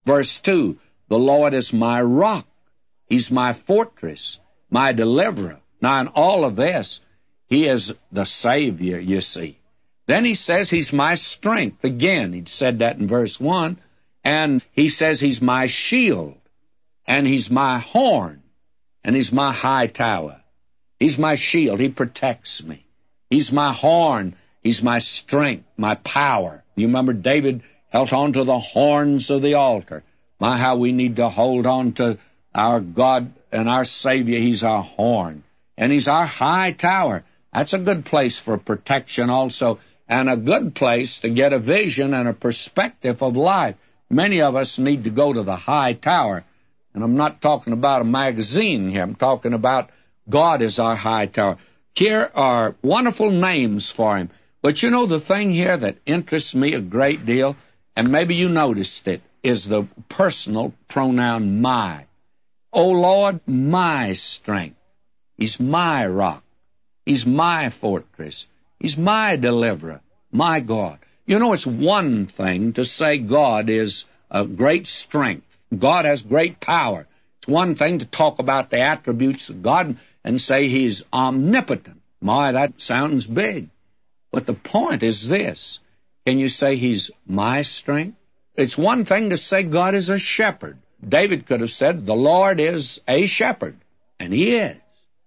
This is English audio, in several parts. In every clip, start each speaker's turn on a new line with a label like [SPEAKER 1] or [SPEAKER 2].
[SPEAKER 1] Verse 2, the Lord is my rock. He's my fortress, my deliverer. Now, in all of this, He is the Savior, you see. Then He says He's my strength. Again, He said that in verse 1. And He says He's my shield, and He's my horn, and He's my high tower. He's my shield. He protects me. He's my horn. He's my strength, my power. You remember David held on to the horns of the altar. My, how we need to hold on to our God and our Savior. He's our horn, and He's our high tower. That's a good place for protection also, and a good place to get a vision and a perspective of life. Many of us need to go to the high tower, and I'm not talking about a magazine here. I'm talking about God is our high tower. Here are wonderful names for Him. But you know, the thing here that interests me a great deal, and maybe you noticed it, is the personal pronoun my. O Lord, my strength. He's my rock. He's my fortress. He's my deliverer, my God. You know, it's one thing to say God is a great strength. God has great power. It's one thing to talk about the attributes of God and say He's omnipotent. My, that sounds big. But the point is this. Can you say He's my strength? It's one thing to say God is a shepherd. David could have said, the Lord is a shepherd, and He is.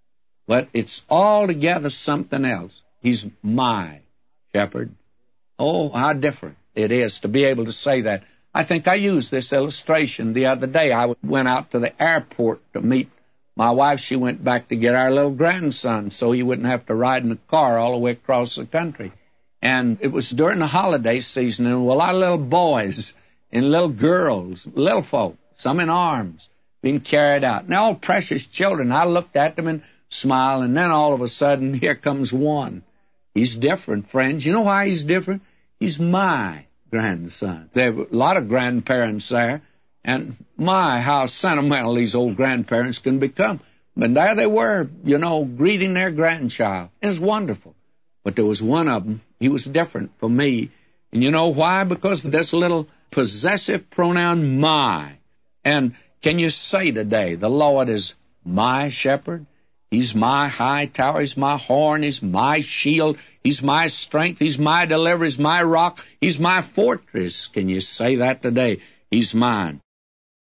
[SPEAKER 1] But it's altogether something else. He's my shepherd. Oh, how different it is to be able to say that. I think I used this illustration the other day. I went out to the airport to meet my wife. She went back to get our little grandson so he wouldn't have to ride in the car all the way across the country. And it was during the holiday season, and there were a lot of little boys and little girls, little folk, some in arms, being carried out. And they're all precious children. I looked at them and smiled, and then all of a sudden, here comes one. He's different, friends. You know why he's different? He's my grandson. There were a lot of grandparents there, and my, how sentimental these old grandparents can become. But there they were, you know, greeting their grandchild. It was wonderful. But there was one of them, he was different for me. And you know why? Because of this little possessive pronoun, my. And can you say today, the Lord is my shepherd? He's my high tower. He's my horn. He's my shield. He's my strength. He's my deliverer. He's my rock. He's my fortress. Can you say that today? He's mine.